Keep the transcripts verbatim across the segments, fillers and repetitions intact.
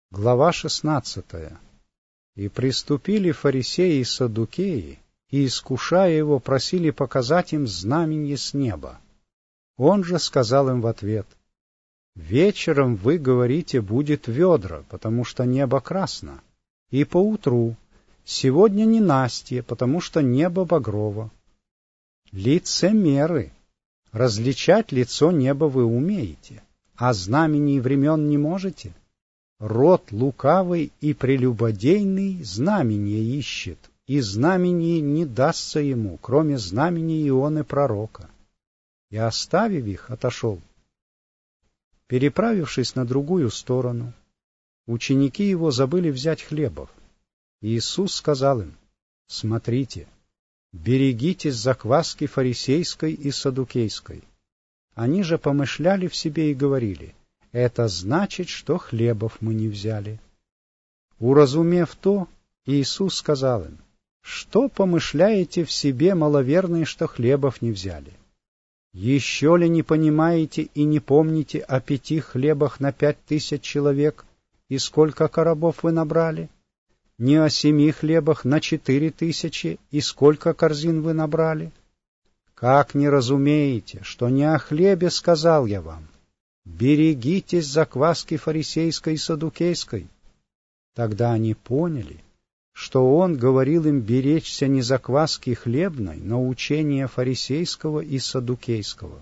Глава шестнадцатая. «И приступили фарисеи и саддукеи, и, искушая его, просили показать им знаменье с неба. Он же сказал им в ответ: «Вечером вы говорите, будет ведра, потому что небо красно, и поутру: сегодня ненастье, потому что небо багрово. Лицемеры! Различать лицо неба вы умеете, а знамений времен не можете. Род лукавый и прелюбодейный знамение ищет, и знамение не дастся ему, кроме знамения Ионы пророка». И, оставив их, отошел. Переправившись на другую сторону, ученики его забыли взять хлебов. И Иисус сказал им: «Смотрите, берегитесь закваски фарисейской и саддукейской». Они же помышляли в себе и говорили: «Это значит, что хлебов мы не взяли». Уразумев то, Иисус сказал им: «Что помышляете в себе, маловерные, что хлебов не взяли? Еще ли не понимаете и не помните о пяти хлебах на пять тысяч человек, и сколько коробов вы набрали? Не о семи хлебах на четыре тысячи, и сколько корзин вы набрали? Как не разумеете, что не о хлебе сказал я вам? Берегитесь закваски фарисейской и саддукейской». Тогда они поняли, что он говорил им беречься не закваски хлебной, но учения фарисейского и саддукейского.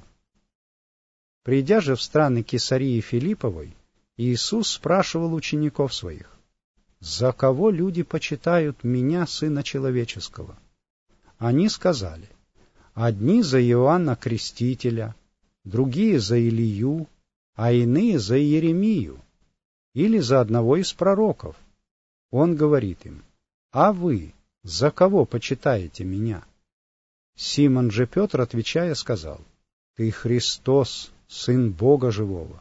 Придя же в страны Кесарии Филипповой, Иисус спрашивал учеников своих: «За кого люди почитают меня, Сына Человеческого?» Они сказали: «Одни за Иоанна Крестителя, другие за Илию, а иные за Иеремию, или за одного из пророков». Он говорит им: «А вы за кого почитаете меня?» Симон же Петр, отвечая, сказал: «Ты Христос, Сын Бога Живого».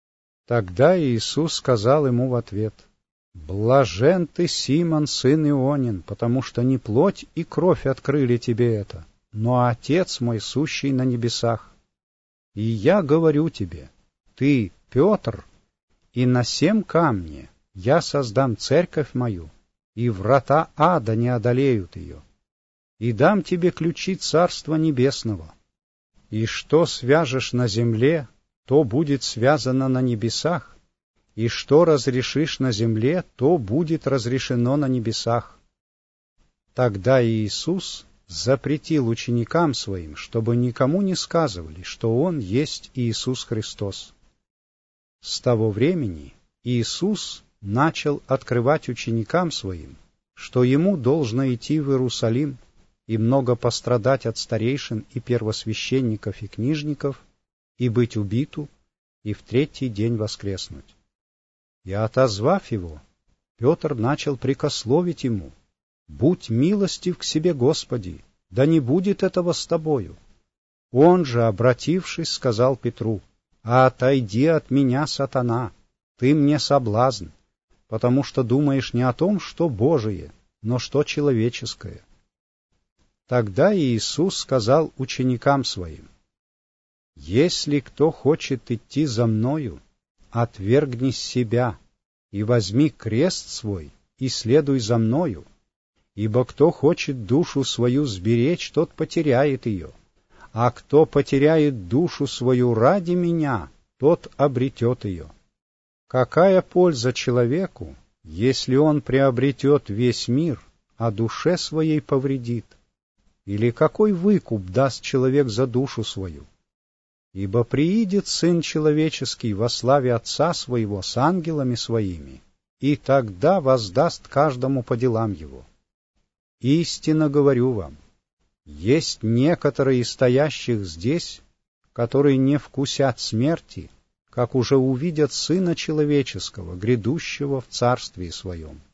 Тогда Иисус сказал ему в ответ: «Блажен ты, Симон, сын Ионин, потому что не плоть и кровь открыли тебе это, но Отец мой, сущий на небесах. И я говорю тебе: ты Петр, и на сем камне я создам церковь мою, и врата ада не одолеют ее. И дам тебе ключи Царства Небесного. И что свяжешь на земле, то будет связано на небесах, и что разрешишь на земле, то будет разрешено на небесах». Тогда Иисус запретил ученикам своим, чтобы никому не сказывали, что Он есть Иисус Христос. С того времени Иисус начал открывать ученикам своим, что Ему должно идти в Иерусалим и много пострадать от старейшин и первосвященников и книжников, и быть убиту, и в третий день воскреснуть. И, отозвав его, Петр начал прикословить ему: «Будь милостив к себе, Господи, да не будет этого с тобою». Он же, обратившись, сказал Петру: «Отойди от меня, сатана, ты мне соблазн, потому что думаешь не о том, что Божие, но что человеческое». Тогда Иисус сказал ученикам своим: «Если кто хочет идти за Мною, отвергни себя и возьми крест свой и следуй за Мною, ибо кто хочет душу свою сберечь, тот потеряет ее, а кто потеряет душу свою ради Меня, тот обретет ее. Какая польза человеку, если он приобретет весь мир, а душе своей повредит? Или какой выкуп даст человек за душу свою? Ибо приидет Сын Человеческий во славе Отца Своего с ангелами Своими, и тогда воздаст каждому по делам его. Истинно говорю вам, есть некоторые из стоящих здесь, которые не вкусят смерти, как уже увидят Сына Человеческого, грядущего в Царстве Своем».